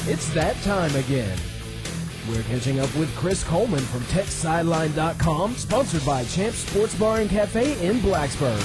It's that time again. We're catching up with Chris Coleman from TechSideline.com, sponsored by Champs Sports Bar and Cafe in Blacksburg.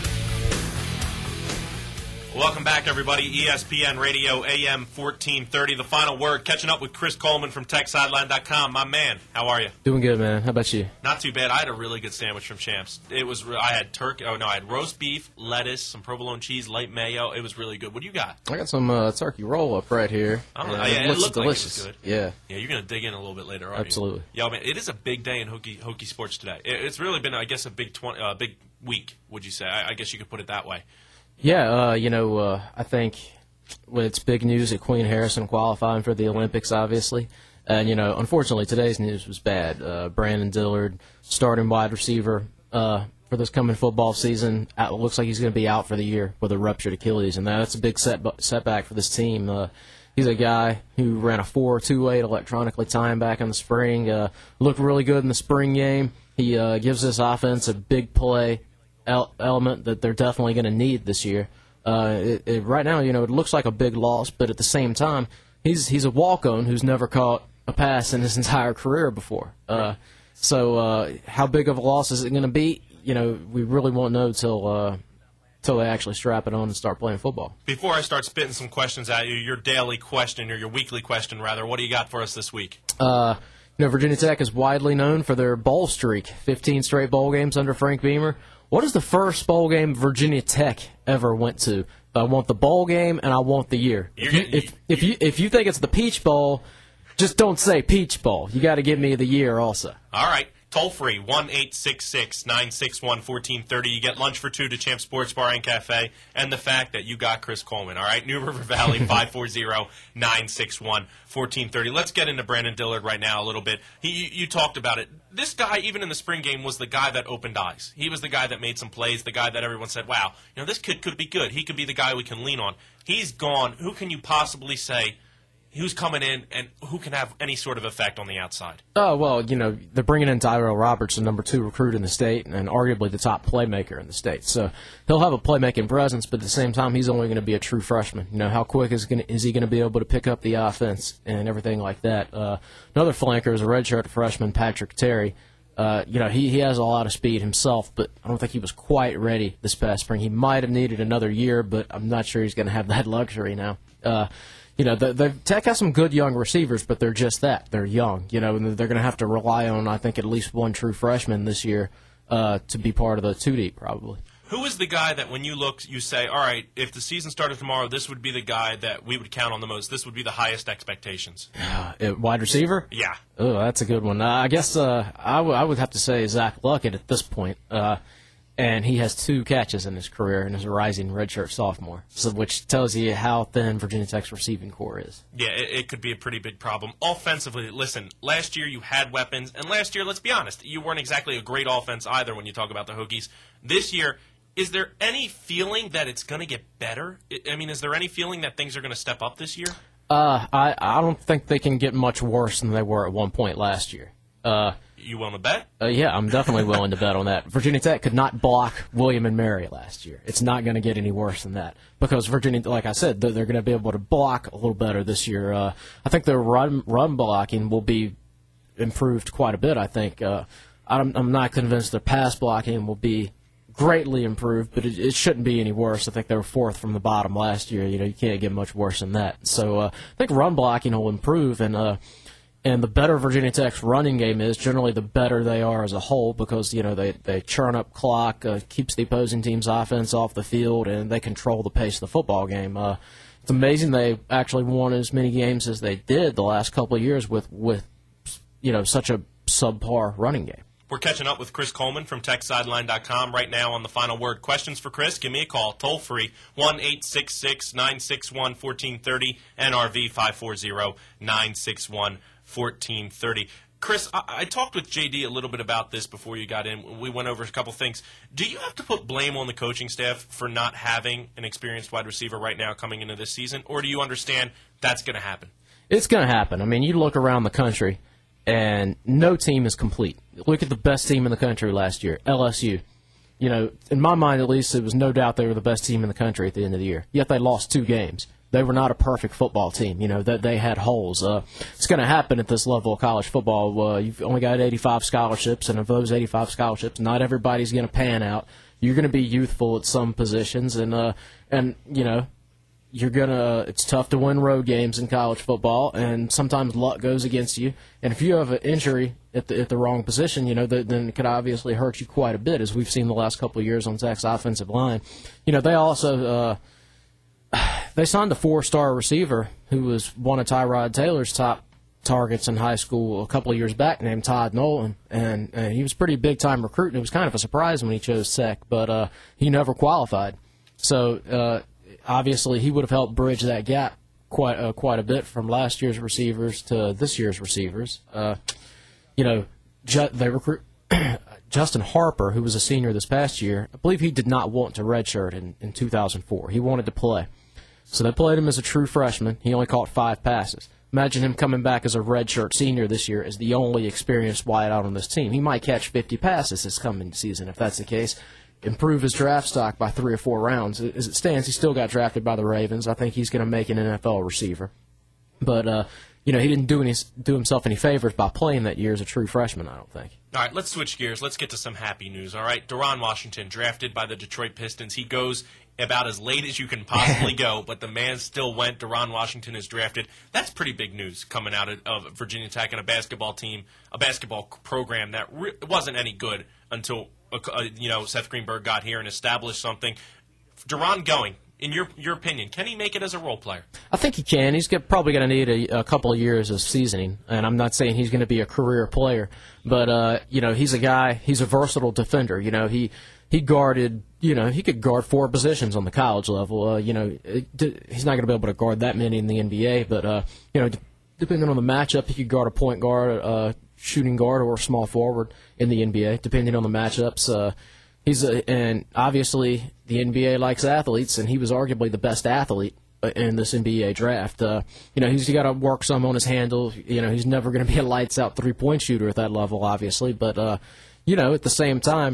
Welcome back, everybody. ESPN Radio, AM 1430. The Final Word. Catching up with Chris Coleman from TechSideline.com. My man, how are you? Doing good, man. How about you? Not too bad. I had a really good sandwich from Champs. I had I had roast beef, lettuce, some provolone cheese, light mayo. It was really good. What do you got? I got some turkey roll up right here. It looks looked delicious. Like it was good. Yeah, you're gonna dig in a little bit later, aren't absolutely. you? Yeah, man. It is a big day in Hokie sports today. It's really been, I guess, a big week. Would you say? I guess you could put it that way. Yeah, I think it's big news that Queen Harrison qualifying for the Olympics, obviously. And, unfortunately, today's news was bad. Brandon Dillard, starting wide receiver for this coming football season, looks like he's going to be out for the year with a ruptured Achilles. And that's a big setback for this team. He's a guy who ran a 4.28 electronically time back in the spring, looked really good in the spring game. He gives this offense a big play element that they're definitely going to need this year. Right now, it looks like a big loss, but at the same time, he's a walk-on who's never caught a pass in his entire career before. So how big of a loss is it going to be? We really won't know till they actually strap it on and start playing football. Before I start spitting some questions at you, your daily question, or your weekly question, rather, what do you got for us this week? Virginia Tech is widely known for their bowl streak, 15 straight bowl games under Frank Beamer. What is the first bowl game Virginia Tech ever went to? I want the bowl game, and I want the year. If you think it's the Peach Bowl, just don't say Peach Bowl. You got to give me the year also. All right. Toll free, 1-866-961-1430. You get lunch for two to Champ Sports Bar and Cafe, and the fact that you got Chris Coleman. All right, New River Valley, 540-961-1430. Let's get into Brandon Dillard right now a little bit. You talked about it. This guy, even in the spring game, was the guy that opened eyes. He was the guy that made some plays, the guy that everyone said, wow, this kid could be good. He could be the guy we can lean on. He's gone. Who can you possibly say who's coming in and who can have any sort of effect on the outside? Oh, well, they're bringing in Tyrell Roberts, the number 2 recruit in the state, and arguably the top playmaker in the state. So he'll have a playmaking presence, but at the same time, he's only going to be a true freshman. How quick is he going to be able to pick up the offense and everything like that? Another flanker is a redshirt freshman, Patrick Terry. He has a lot of speed himself, but I don't think he was quite ready this past spring. He might have needed another year, but I'm not sure he's going to have that luxury now. The Tech has some good young receivers, but they're just that. They're young, and they're going to have to rely on, I think, at least one true freshman this year to be part of the 2 deep, probably. Who is the guy that when you look, you say, all right, if the season started tomorrow, this would be the guy that we would count on the most. This would be the highest expectations. Wide receiver? Yeah. Oh, that's a good one. I guess I would have to say Zach Luckett at this point. And he has 2 catches in his career and is a rising redshirt sophomore, which tells you how thin Virginia Tech's receiving core is. Yeah, it could be a pretty big problem. Offensively, listen, last year you had weapons, and last year, let's be honest, you weren't exactly a great offense either when you talk about the Hokies. This year, is there any feeling that it's going to get better? I mean, is there any feeling that things are going to step up this year? I don't think they can get much worse than they were at one point last year. You willing to bet? Yeah, I'm definitely willing to bet on that. Virginia Tech could not block William and Mary last year. It's not going to get any worse than that because Virginia, like I said, they're going to be able to block a little better this year. I think their run blocking will be improved quite a bit. I think I'm not convinced their pass blocking will be greatly improved, but it shouldn't be any worse. I think they were 4th from the bottom last year. You can't get much worse than that. So I think run blocking will improve, and the better Virginia Tech's running game is, generally the better they are as a whole because, they churn up clock, keeps the opposing team's offense off the field, and they control the pace of the football game. It's amazing they actually won as many games as they did the last couple of years with such a subpar running game. We're catching up with Chris Coleman from TechSideline.com right now on the Final Word. Questions for Chris? Give me a call, toll free, 1-866-961-1430, NRV 540-961-1430. Chris, I talked with JD a little bit about this before you got in. We went over a couple things. Do you have to put blame on the coaching staff for not having an experienced wide receiver right now coming into this season, or do you understand that's going to happen? It's going to happen. I mean, you look around the country, and no team is complete. Look at the best team in the country last year, LSU. In my mind at least, it was no doubt they were the best team in the country at the end of the year. Yet they lost 2 games. They were not a perfect football team. You know, that they had holes. It's going to happen at this level of college football. You've only got 85 scholarships, and of those 85 scholarships, not everybody's going to pan out. You're going to be youthful at some positions, and you know, it's tough to win road games in college football, and sometimes luck goes against you. And if you have an injury at the wrong position, you know, then it could obviously hurt you quite a bit, as we've seen the last couple of years on Tech's offensive line. You know, they also they signed a 4-star receiver who was one of Tyrod Taylor's top targets in high school a couple of years back, named Todd Nolan, and he was a pretty big-time recruit, and it was kind of a surprise when he chose Tech, but he never qualified. So obviously, he would have helped bridge that gap quite a bit from last year's receivers to this year's receivers. You know, they recruit Justin Harper, who was a senior this past year. I believe he did not want to redshirt in 2004. He wanted to play. So they played him as a true freshman. He only caught 5 passes. Imagine him coming back as a redshirt senior this year as the only experienced wideout on this team. He might catch 50 passes this coming season if that's the case. Improve his draft stock by 3 or 4 rounds. As it stands, he still got drafted by the Ravens. I think he's going to make an NFL receiver. But, you know, he didn't do himself any favors by playing that year as a true freshman, I don't think. All right, let's switch gears. Let's get to some happy news, all right? Deron Washington, drafted by the Detroit Pistons. He goes about as late as you can possibly go, but the man still went. Deron Washington is drafted. That's pretty big news coming out of Virginia Tech and a basketball team, a basketball program that wasn't any good until you know, Seth Greenberg got here and established something. Deron going, in your opinion, can he make it as a role player? I think he can. He's probably going to need a couple of years of seasoning, and I'm not saying he's going to be a career player, but you know, he's a guy. He's a versatile defender. You know, he guarded. You know, he could guard 4 positions on the college level. You know, he's not going to be able to guard that many in the NBA, but you know, depending on the matchup, he could guard a point guard, shooting guard, or a small forward in the NBA, depending on the matchups. And obviously the NBA likes athletes, and he was arguably the best athlete in this NBA draft. You know, he's got to work some on his handle. You know, he's never going to be a lights-out 3-point shooter at that level, obviously. But, you know, at the same time,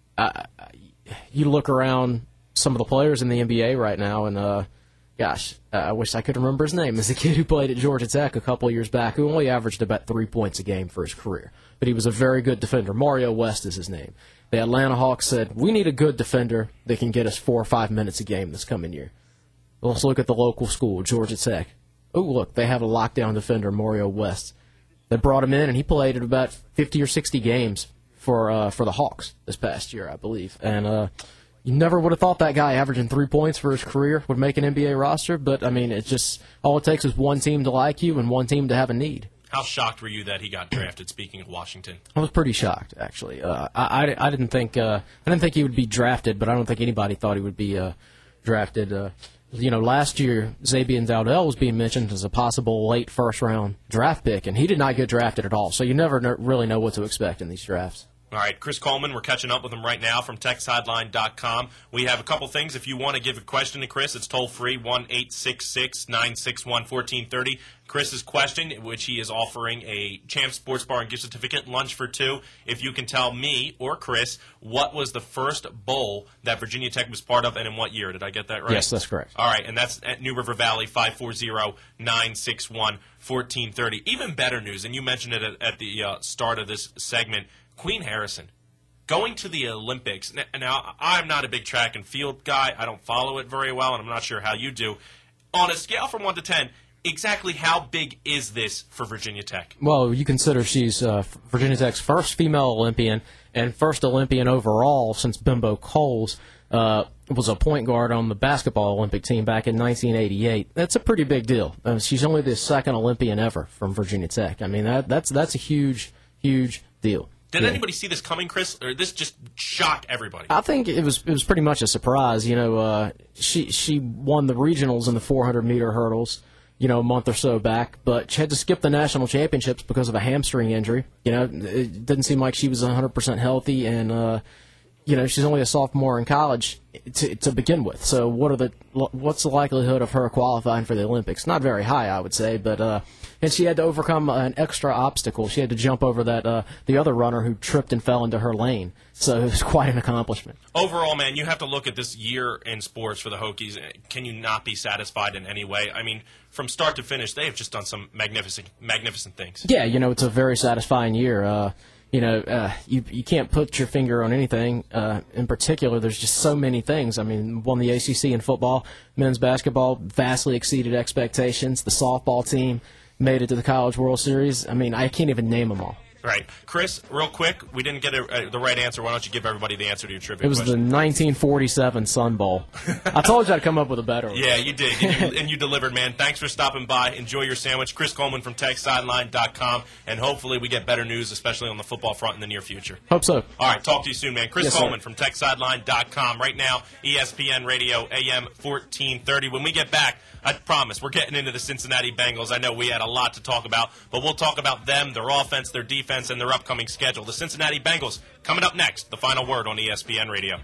you look around some of the players in the NBA right now, and gosh, I wish I could remember his name. As a kid who played at Georgia Tech a couple of years back, who only averaged about 3 points a game for his career. But he was a very good defender. Mario West is his name. The Atlanta Hawks said, we need a good defender that can get us 4 or 5 minutes a game this coming year. Let's look at the local school, Georgia Tech. Oh, look, they have a lockdown defender, Mario West. They brought him in, and he played at about 50 or 60 games for the Hawks this past year, I believe. And you never would have thought that guy averaging 3 points for his career would make an NBA roster, but, I mean, it's just all it takes is one team to like you and one team to have a need. How shocked were you that he got drafted, speaking of Washington? I was pretty shocked, actually. I didn't think he would be drafted, but I don't think anybody thought he would be drafted. You know, last year, Xavier Dowdell was being mentioned as a possible late first-round draft pick, and he did not get drafted at all, so you never really know what to expect in these drafts. All right, Chris Coleman, we're catching up with him right now from TechSideline.com. We have a couple things. If you want to give a question to Chris, it's toll-free, 1-866-961-1430. Chris's question, which he is offering a Champ Sports Bar and gift certificate, lunch for 2. If you can tell me or Chris, what was the first bowl that Virginia Tech was part of and in what year? Did I get that right? Yes, that's correct. All right, and that's at New River Valley, 540-961-1430. Even better news, and you mentioned it at the start of this segment, Queen Harrison going to the Olympics. Now, I'm not a big track and field guy. I don't follow it very well, and I'm not sure how you do. On a scale from 1 to 10, exactly how big is this for Virginia Tech? Well, you consider she's Virginia Tech's first female Olympian and first Olympian overall since Bimbo Coles was a point guard on the basketball Olympic team back in 1988. That's a pretty big deal. She's only the second Olympian ever from Virginia Tech. I mean, that's a huge, huge deal. Did anybody see this coming, Chris, or this just shocked everybody? I think it was pretty much a surprise. You know, she won the regionals in the 400-meter hurdles, you know, a month or so back, but she had to skip the national championships because of a hamstring injury. You know, it didn't seem like she was 100% healthy, and she's only a sophomore in college to begin with. So what's the likelihood of her qualifying for the Olympics? Not very high, I would say. But and she had to overcome an extra obstacle. She had to jump over that the other runner who tripped and fell into her lane. So it was quite an accomplishment. Overall, man, you have to look at this year in sports for the Hokies. Can you not be satisfied in any way? I mean, from start to finish, they have just done some magnificent things. Yeah, it's a very satisfying year. You can't put your finger on anything in particular. There's just so many things. I mean, won the ACC in football, men's basketball vastly exceeded expectations. The softball team made it to the College World Series. I mean, I can't even name them all. Right. Chris, real quick, we didn't get the right answer. Why don't you give everybody the answer to your trivia question? It was question? the 1947 Sun Bowl. I told you I'd come up with a better one. Yeah, you did. And you delivered, man. Thanks for stopping by. Enjoy your sandwich. Chris Coleman from TexSideline.com. And hopefully we get better news, especially on the football front in the near future. Hope so. All right. Talk to you soon, man. Chris Yes, Coleman sir. from TexSideline.com. Right now, ESPN Radio, AM 1430. When we get back, I promise, we're getting into the Cincinnati Bengals. I know we had a lot to talk about, but we'll talk about them, their offense, their defense, and their upcoming schedule. The Cincinnati Bengals coming up next. The final word on ESPN Radio.